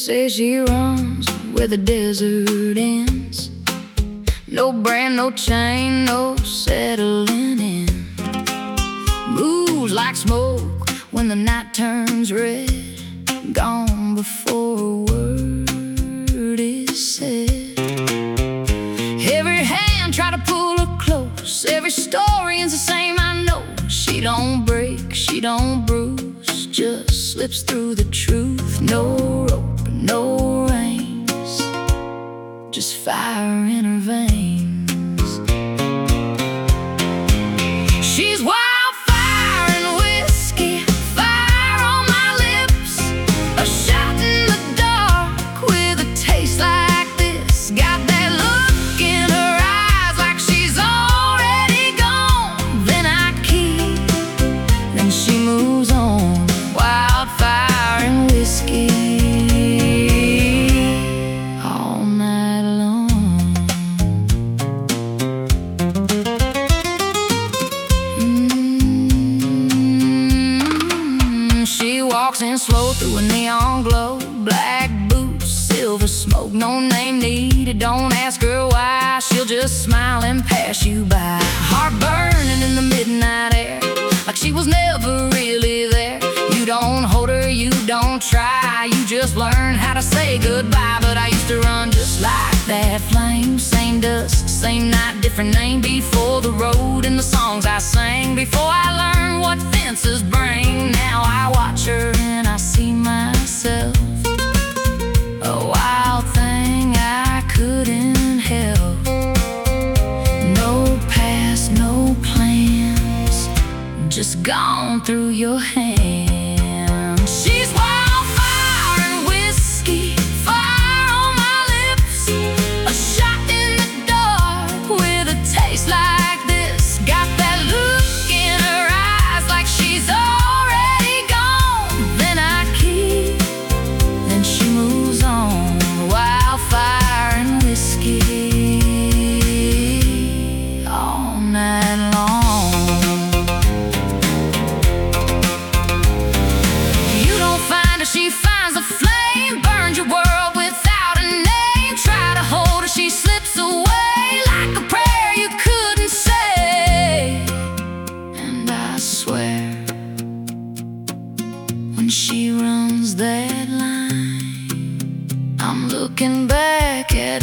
Say she runs where the desert ends. No brand, no chain, no settling in. Moves like smoke when the night turns red. Gone before a word is said. Every hand try to pull her close. Every story ends the same, I know. She don't break, she don't bruise, just slips through the truth. No rope, no reins, just fire in her veins. She's wildfire and whiskey, fire on my lips. A shot in the dark with a taste like this. Got that look in her eyes like she's already gone. Then I keep, then she moves on. Wildfire and whiskey all night long. She walks in slow through a neon glow. Black boots, silver smoke, no name needed. Don't ask her why, she'll just smile and pass you by. Heart burning in the midnight air, like she was never really there. You don't hold her, you don't try, you just learn how to say goodbye. But I used to run just like that flame. Same dust, same night, different name. Before the road and the songs I sang, before I learned what fences bring. Now I watch her and I see myself, a wild thing I couldn't help. No past, no plans, just gone through your hands. She's wildfire and whiskey, fire on my lips. A shot in the dark with a taste like this. Got that look in her eyes like she's already gone. Then I keep, then she moves on. Wildfire and whiskey all night long. She finds a flame, burns your world without a name. Try to hold her, she slips away like a prayer you couldn't say. And I swear, when she runs that line, I'm looking back at